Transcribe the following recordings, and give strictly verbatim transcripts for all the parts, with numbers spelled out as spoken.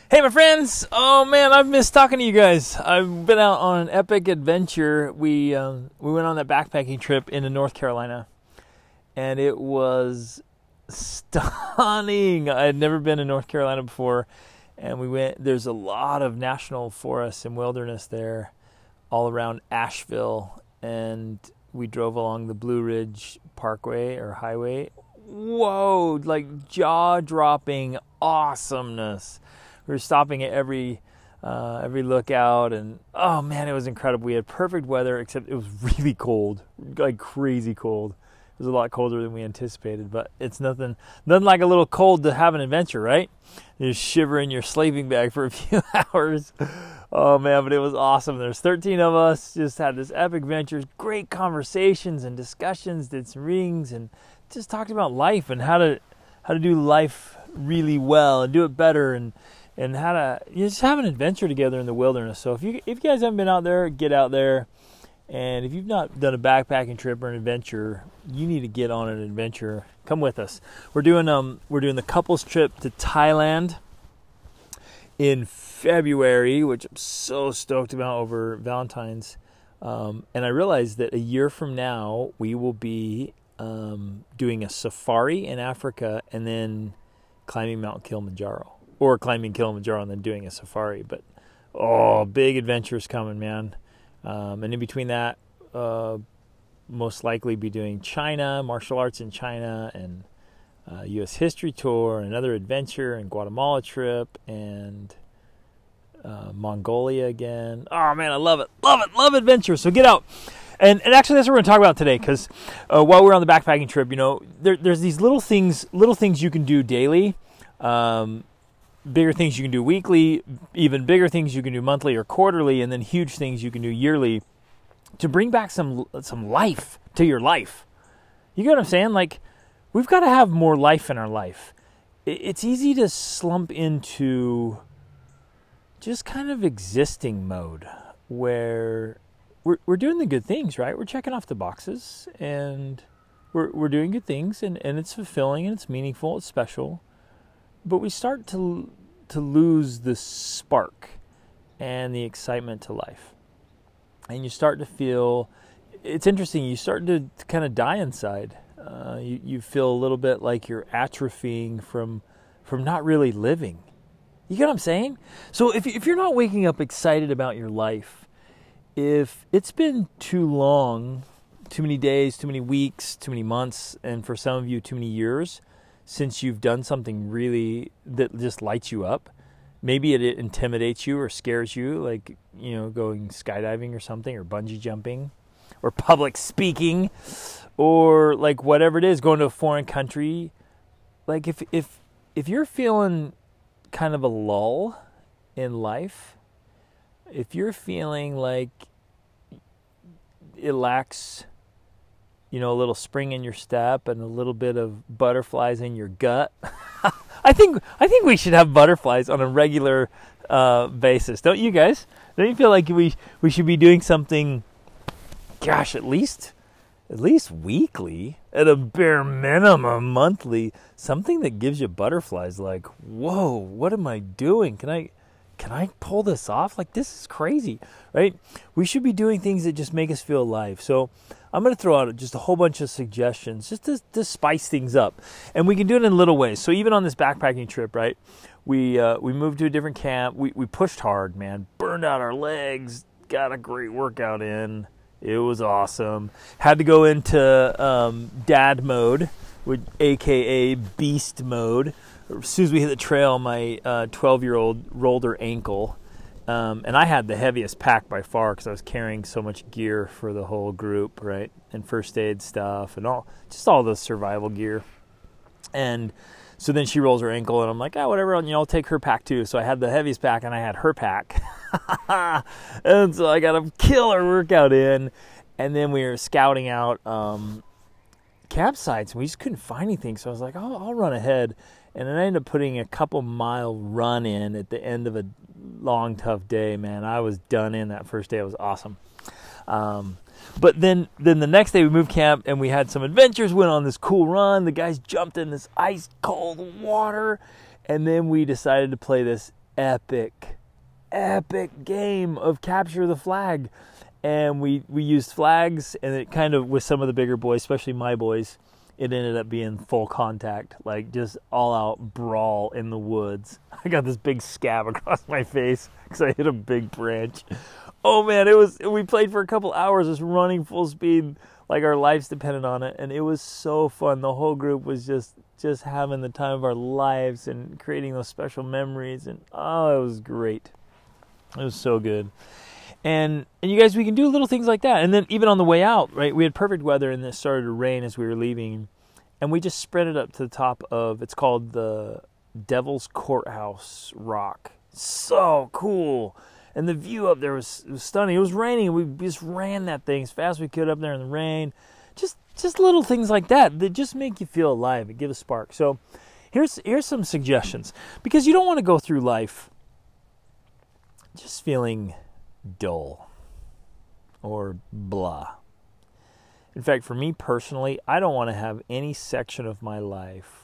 Hey, my friends! Oh man, I've missed talking to you guys. I've been out on an epic adventure. We um, we went on that backpacking trip into North Carolina, and it was stunning. I had never been in North Carolina before, and we went. There's a lot of national forests and wilderness there, all around Asheville, and we drove along the Blue Ridge Parkway or Highway. Whoa! Like jaw-dropping awesomeness. We were stopping at every uh, every lookout, and oh man, it was incredible. We had perfect weather, except it was really cold, like crazy cold. It was a lot colder than we anticipated, but it's nothing nothing like a little cold to have an adventure, right? You shiver in your sleeping bag for a few hours. Oh man, but it was awesome. There's thirteen of us, just had this epic adventure, great conversations and discussions, did some readings, and just talked about life and how to how to do life really well and do it better, and and how to you just have an adventure together in the wilderness. So if you if you guys haven't been out there, get out there. And if you've not done a backpacking trip or an adventure, you need to get on an adventure. Come with us. We're doing um we're doing the couples trip to Thailand in February, which I'm so stoked about over Valentine's. Um, and I realized that a year from now we will be um, doing a safari in Africa and then climbing Mount Kilimanjaro. Or climbing Kilimanjaro and then doing a safari. But, oh, big adventures coming, man. Um, and in between that, uh, most likely be doing China, martial arts in China, and uh, U S history tour, another adventure, and Guatemala trip, and uh, Mongolia again. Oh, man, I love it. Love it. Love adventure. So get out. And, and actually, that's what we're going to talk about today, because uh, while we're on the backpacking trip, you know, there, there's these little things, little things you can do daily. Um, bigger things you can do weekly, even bigger things you can do monthly or quarterly, and then huge things you can do yearly to bring back some some life to your life. You get what I'm saying? Like, we've got to have more life in our life. It's easy to slump into just kind of existing mode where we're we're doing the good things, right? We're checking off the boxes, and we're we're doing good things, and, and it's fulfilling, and it's meaningful, it's special. But we start to to lose the spark and the excitement to life. And you start to feel, it's interesting, you start to, to kind of die inside. Uh, you, you feel a little bit like you're atrophying from from not really living. You get what I'm saying? So if, if you're not waking up excited about your life, if it's been too long, too many days, too many weeks, too many months, and for some of you, too many years, since you've done something really that just lights you up, maybe it, it intimidates you or scares you, like, you know, going skydiving or something, or bungee jumping, or public speaking, or like whatever it is, going to a foreign country. Like if if if you're feeling kind of a lull in life, if you're feeling like it lacks, you know, a little spring in your step and a little bit of butterflies in your gut. I think I think we should have butterflies on a regular uh, basis, don't you guys? Don't you feel like we we should be doing something? Gosh, at least at least weekly, at a bare minimum monthly, something that gives you butterflies. Like, whoa, what am I doing? Can I? Can I pull this off? Like, this is crazy, right? We should be doing things that just make us feel alive. So I'm going to throw out just a whole bunch of suggestions just to, to spice things up. And we can do it in little ways. So even on this backpacking trip, right, we uh, we moved to a different camp. We, we pushed hard, man. Burned out our legs. Got a great workout in. It was awesome. Had to go into um, dad mode, with A K A beast mode. As soon as we hit the trail, my uh, twelve-year-old rolled her ankle. Um, and I had the heaviest pack by far because I was carrying so much gear for the whole group, right? And first aid stuff and all, just all the survival gear. And so then she rolls her ankle, and I'm like, oh, whatever, you know, I'll take her pack too. So I had the heaviest pack, and I had her pack. And so I got a killer workout in. And then we were scouting out um, campsites, and we just couldn't find anything. So I was like, oh, I'll run ahead. And then I ended up putting a couple mile run in at the end of a long, tough day, man. I was done in that first day. It was awesome. Um, but then, then the next day we moved camp and we had some adventures, went on this cool run. The guys jumped in this ice cold water. And then we decided to play this epic, epic game of capture the flag. And we, we used flags, and it kind of, with some of the bigger boys, especially my boys, it ended up being full contact, like just all out brawl in the woods. I got this big scab across my face because I hit a big branch. Oh man, it was, we played for a couple hours, just running full speed, like our lives depended on it. And it was so fun. The whole group was just, just having the time of our lives and creating those special memories. And oh, it was great. It was so good. And and you guys, we can do little things like that. And then even on the way out, right, we had perfect weather, and it started to rain as we were leaving. And we just spread it up to the top of, it's called the Devil's Courthouse Rock. So cool. And the view up there was, was stunning. It was raining. We just ran that thing as fast as we could up there in the rain. Just just little things like that that just make you feel alive and give a spark. So here's here's some suggestions. Because you don't want to go through life just feeling dull or blah. In fact, for me personally, I don't want to have any section of my life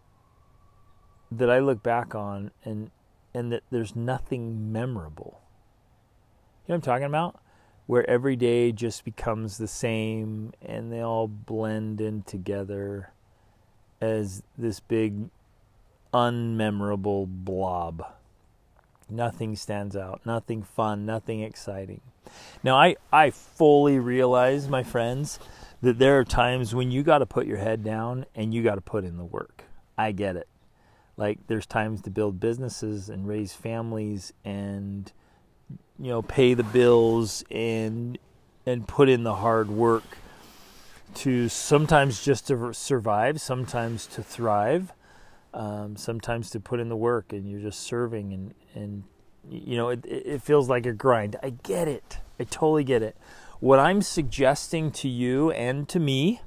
that I look back on and and that there's nothing memorable. You know what I'm talking about? Where every day just becomes the same and they all blend in together as this big unmemorable blob. Nothing stands out, nothing fun, nothing exciting. Now, I, I fully realize, my friends, that there are times when you got to put your head down and you got to put in the work. I get it. Like, there's times to build businesses and raise families and, you know, pay the bills and and put in the hard work to sometimes just to survive, sometimes to thrive. Um, sometimes to put in the work and you're just serving and, and you know, it, it feels like a grind. I get it. I totally get it. What I'm suggesting to you and to me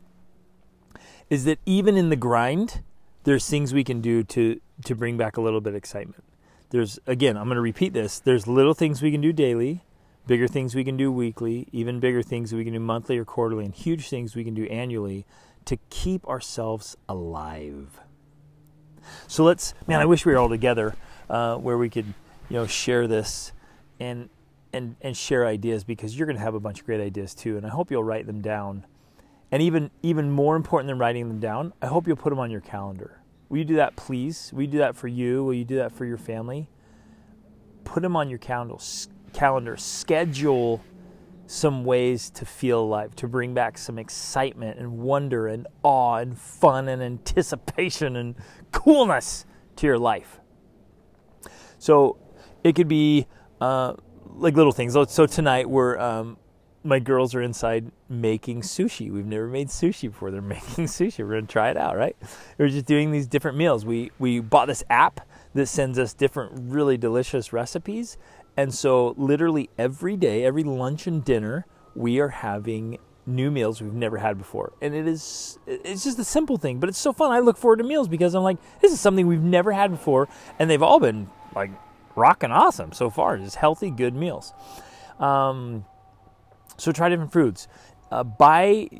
is that even in the grind, there's things we can do to, to bring back a little bit of excitement. There's, again, I'm going to repeat this. There's little things we can do daily, bigger things we can do weekly, even bigger things we can do monthly or quarterly, and huge things we can do annually to keep ourselves alive. So let's, man, I wish we were all together uh, where we could, you know, share this and and and share ideas, because you're going to have a bunch of great ideas too, and I hope you'll write them down. And even even more important than writing them down, I hope you'll put them on your calendar. Will you do that, please? Will you do that for you? Will you do that for your family? Put them on your calendar. Calendar. Schedule some ways to feel alive, to bring back some excitement and wonder and awe and fun and anticipation and coolness to your life. So it could be uh, like little things. So tonight we're um, my girls are inside making sushi. We've never made sushi before. They're making sushi. We're gonna try it out, right? We're just doing these different meals. We we bought this app that sends us different really delicious recipes. And so literally every day, every lunch and dinner, we are having new meals we've never had before. And it is, it's just a simple thing, but it's so fun. I look forward to meals because I'm like, this is something we've never had before. And they've all been like rocking awesome so far. Just healthy, good meals. Um, so try different foods. Uh, buy,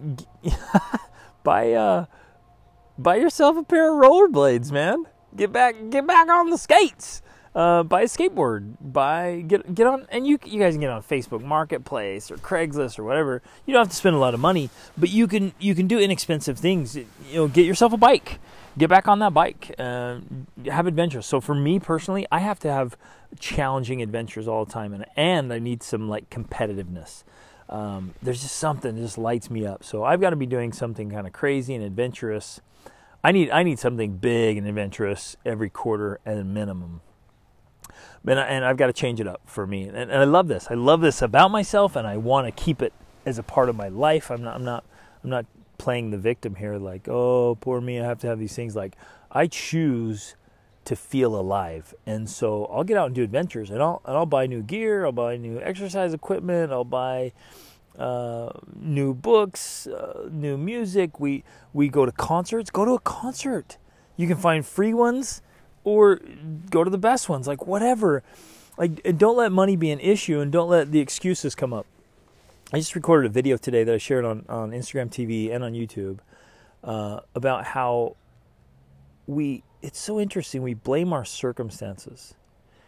buy, uh, buy yourself a pair of rollerblades, man. Get back, get back on the skates. Uh, buy a skateboard, buy, get, get on, and you, you guys can get on Facebook Marketplace or Craigslist or whatever. You don't have to spend a lot of money, but you can, you can do inexpensive things. You know, get yourself a bike, get back on that bike, uh, have adventures. So for me personally, I have to have challenging adventures all the time, and, and I need some like competitiveness. Um, there's just something that just lights me up. So I've got to be doing something kind of crazy and adventurous. I need, I need something big and adventurous every quarter at a minimum. And, I, and I've got to change it up for me. And, and I love this. I love this about myself, and I want to keep it as a part of my life. I'm not, I'm not, I'm not playing the victim here like, oh, poor me, I have to have these things. Like, I choose to feel alive. And so I'll get out and do adventures, and I'll, and I'll buy new gear. I'll buy new exercise equipment. I'll buy uh, new books, uh, new music. We, we go to concerts. Go to a concert. You can find free ones, or go to the best ones, like whatever. Like, don't let money be an issue, and don't let the excuses come up. I just recorded a video today that I shared on, on Instagram T V and on YouTube uh, about how we, it's so interesting, we blame our circumstances.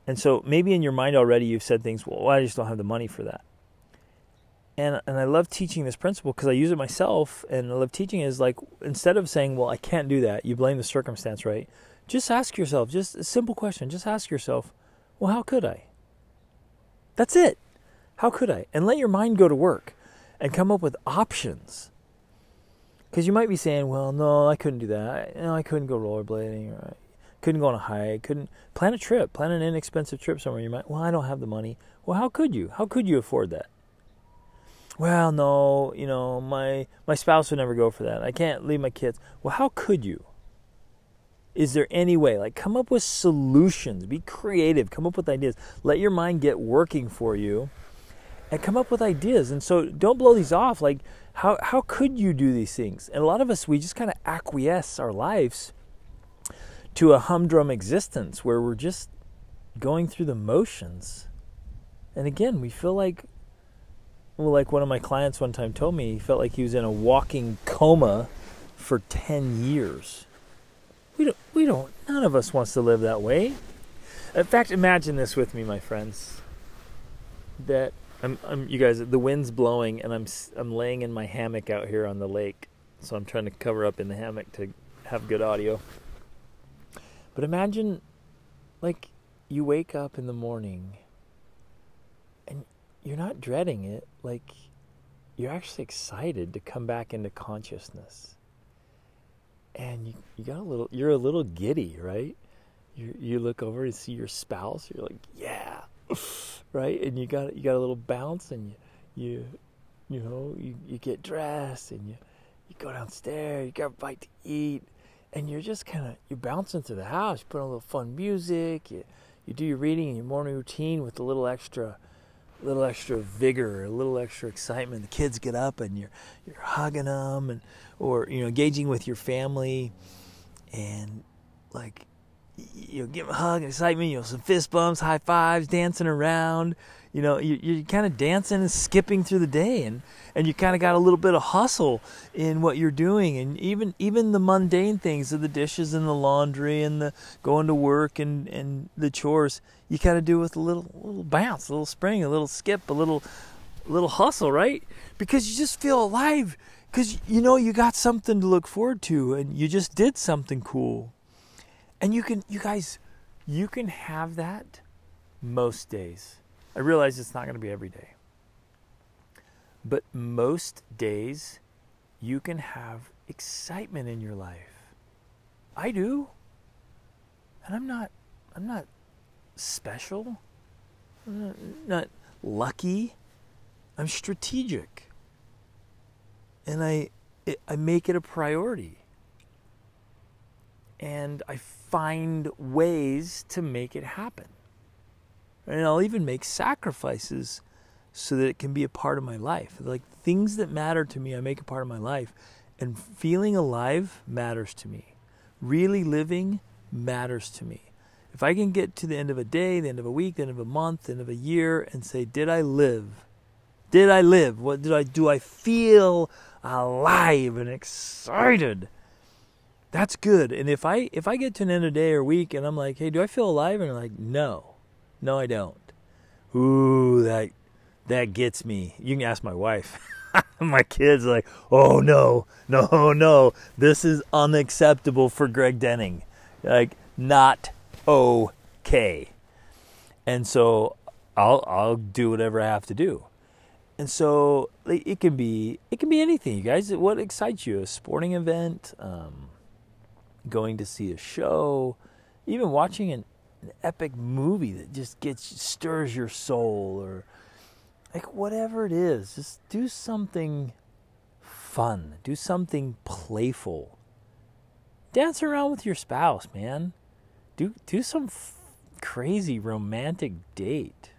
And so maybe in your mind already you've said things, well, I just don't have the money for that. And and I love teaching this principle because I use it myself, and I love teaching it is like, instead of saying, well, I can't do that, you blame the circumstance, right? Just ask yourself, just a simple question, just ask yourself, well, how could I? That's it. How could I? And let your mind go to work and come up with options. Because you might be saying, well, no, I couldn't do that. No, I couldn't go rollerblading, or I couldn't go on a hike, couldn't plan a trip, plan an inexpensive trip somewhere. You might, well, I don't have the money. Well, how could you? How could you afford that? Well, no, you know, my my spouse would never go for that. I can't leave my kids. Well, how could you? Is there any way? Like, come up with solutions. Be creative. Come up with ideas. Let your mind get working for you and come up with ideas. And so don't blow these off. Like, how, how could you do these things? And a lot of us, we just kind of acquiesce our lives to a humdrum existence where we're just going through the motions. And again, we feel like, well, like one of my clients one time told me, he felt like he was in a walking coma for ten years. We don't, we don't, none of us wants to live that way. In fact, imagine this with me, my friends, that I'm, I'm, you guys, the wind's blowing and I'm, I'm laying in my hammock out here on the lake. So I'm trying to cover up in the hammock to have good audio. But imagine, like, you wake up in the morning and you're not dreading it. Like, you're actually excited to come back into consciousness. And you, you got a little, you're a little giddy, right? You you look over and see your spouse. You're like, yeah, right? And you got you got a little bounce, and you you you know you, you get dressed, and you you go downstairs. You got a bite to eat, and you're just kind of you're bouncing through the house. You put on a little fun music. You you do your reading and your morning routine with a little extra. little extra vigor, a little extra excitement. The kids get up and you're you're hugging them, and or you know engaging with your family, and like you know give them a hug, excitement, you know some fist bumps, high fives, dancing around. You know you, you're kind of dancing and skipping through the day, and and you kind of got a little bit of hustle in what you're doing, and even even the mundane things of the dishes and the laundry and the going to work and and the chores. You kind of do with a little, little bounce, a little spring, a little skip, a little, a little hustle, right? Because you just feel alive. Because you know you got something to look forward to, and you just did something cool. And you can, you guys, you can have that most days. I realize it's not going to be every day, but most days, you can have excitement in your life. I do, and I'm not, I'm not. special, I'm not lucky. I'm strategic, and I I make it a priority, and I find ways to make it happen, and I'll even make sacrifices so that it can be a part of my life. Like things that matter to me, I make a part of my life, and feeling alive matters to me. Really living matters to me. If I can get to the end of a day, the end of a week, the end of a month, the end of a year, and say, did I live? Did I live? What did I do? I feel alive and excited. That's good. And if I if I get to an end of the day or week and I'm like, hey, do I feel alive? And I'm like, no. No, I don't. Ooh, that that gets me. You can ask my wife. My kids are like, oh, no, no, no. This is unacceptable for Greg Denning. Like, not okay. And so I'll I'll do whatever I have to do. And so it can be it can be anything, you guys. What excites you? A sporting event, um, going to see a show, even watching an, an epic movie that just gets stirs your soul, or like whatever it is. Just do something fun. Do something playful. Dance around with your spouse, man. Do do some f- crazy romantic date.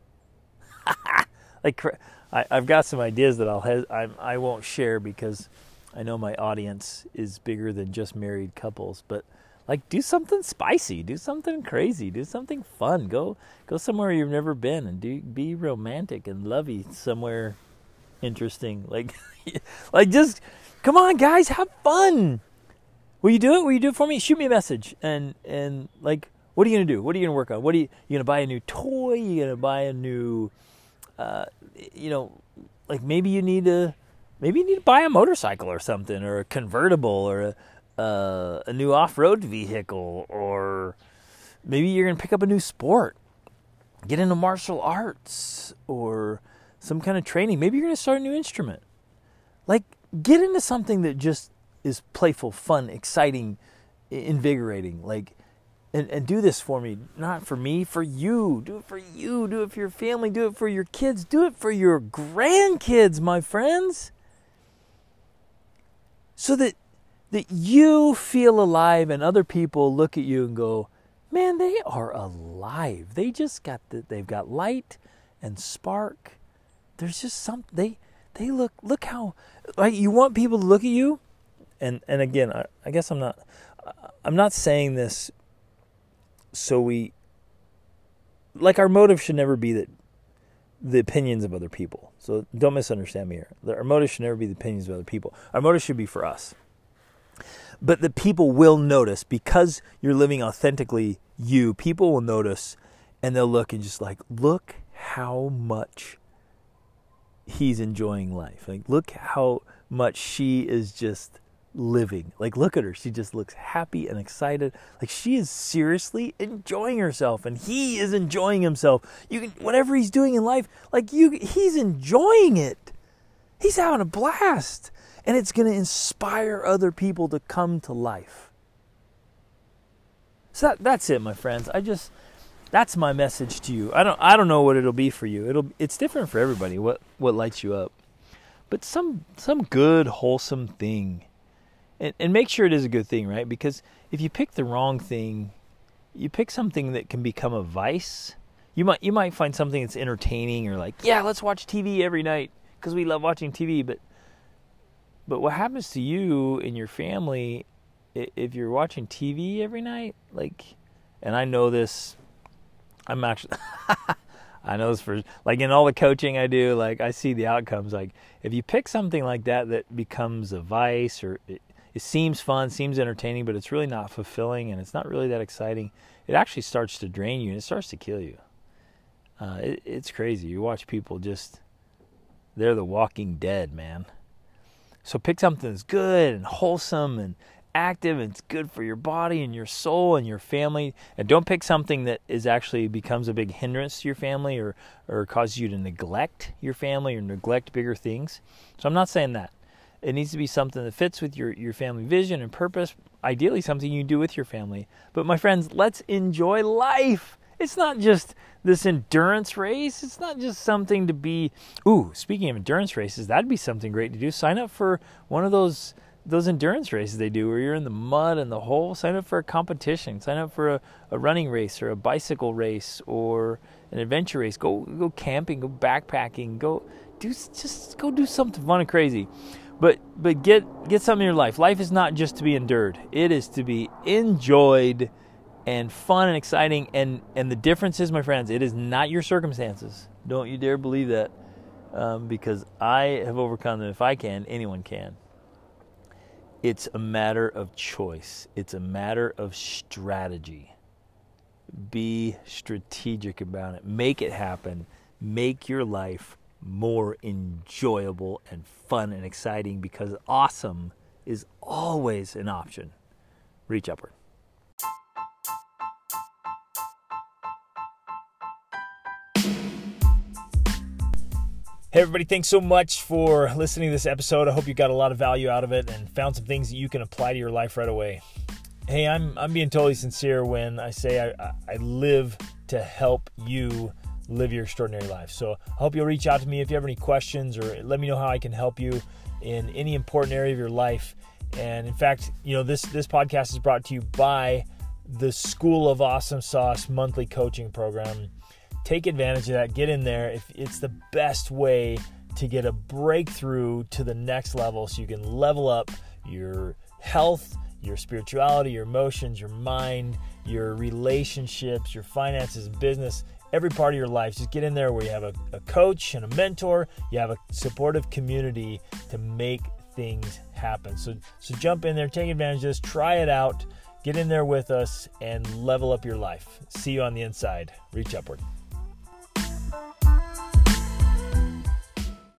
like I, I've got some ideas that I'll has, I I won't share because I know my audience is bigger than just married couples. But like, do something spicy, do something crazy, do something fun. Go go somewhere you've never been and do be romantic and lovey somewhere interesting. Like like just come on, guys, have fun. Will you do it? Will you do it for me? Shoot me a message and and like What are you going to do? What are you going to work on? What are you, you going to buy a new toy? You going to buy a new, uh, you know, like maybe you need to, maybe you need to buy a motorcycle or something, or a convertible, or a, uh, a new off-road vehicle, or maybe you're going to pick up a new sport, get into martial arts, or some kind of training. Maybe you're going to start a new instrument. Like, get into something that just is playful, fun, exciting, invigorating. Like, and, and do this for me. Not for me, for you. Do it for you. Do it for your family. Do it for your kids. Do it for your grandkids, my friends. So that that you feel alive and other people look at you and go, man, they are alive. They just got the, they've got light and spark. There's just some, they, they look, look how, like, you want people to look at you. And, and again, I, I guess I'm not, I'm not saying this so we, like, our motive should never be that the opinions of other people. So don't misunderstand me here. Our motive should never be the opinions of other people. Our motive should be for us. But the people will notice, because you're living authentically you, people will notice, and they'll look and just like, look how much he's enjoying life. Like, look how much she is just living. Like, look at her. She just looks happy and excited. Like, she is seriously enjoying herself, and he is enjoying himself. You can, whatever he's doing in life, like you, he's enjoying it. He's having a blast. And it's going to inspire other people to come to life. So that, that's it, my friends. I just, that's my message to you. I don't, I don't know what it'll be for you. It'll, it's different for everybody. What, what lights you up? But some, some good, wholesome thing, and, and make sure it is a good thing, right? Because if you pick the wrong thing, you pick something that can become a vice. You might, you might find something that's entertaining, or like, yeah, let's watch T V every night because we love watching T V, but. But what happens to you and your family if you're watching T V every night? Like, and I know this, I'm actually, I know this for, like, in all the coaching I do, like, I see the outcomes. Like, if you pick something like that that becomes a vice, or it, it seems fun, seems entertaining, but it's really not fulfilling and it's not really that exciting, it actually starts to drain you and it starts to kill you. Uh, it, it's crazy. You watch people just, they're the walking dead, man. So pick something that's good and wholesome and active, and it's good for your body and your soul and your family. And don't pick something that is actually becomes a big hindrance to your family, or, or causes you to neglect your family or neglect bigger things. So I'm not saying that. It needs to be something that fits with your, your family vision and purpose, ideally something you do with your family. But my friends, let's enjoy life. It's not just this endurance race. It's not just something to be, ooh, speaking of endurance races, that'd be something great to do. Sign up for one of those those endurance races they do where you're in the mud and the hole. Sign up for a competition. Sign up for a, a running race or a bicycle race or an adventure race. Go go camping, go backpacking, go do just go do something fun and crazy. But but get get something in your life. Life is not just to be endured. It is to be enjoyed and fun and exciting, and, and the difference is, my friends, it is not your circumstances. Don't you dare believe that, um, because I have overcome them. If I can, anyone can. It's a matter of choice. It's a matter of strategy. Be strategic about it. Make it happen. Make your life more enjoyable and fun and exciting, because awesome is always an option. Reach upward. Hey everybody, thanks so much for listening to this episode. I hope you got a lot of value out of it and found some things that you can apply to your life right away. Hey, I'm I'm being totally sincere when I say I, I live to help you live your extraordinary life. So I hope you'll reach out to me if you have any questions, or let me know how I can help you in any important area of your life. And in fact, you know, this this podcast is brought to you by the School of Awesome Sauce monthly coaching program. Take advantage of that. Get in there. If it's the best way to get a breakthrough to the next level, so you can level up your health, your spirituality, your emotions, your mind, your relationships, your finances, business, every part of your life. Just get in there where you have a, a coach and a mentor. You have a supportive community to make things happen. So, so jump in there, take advantage of this, try it out. Get in there with us and level up your life. See you on the inside. Reach upward.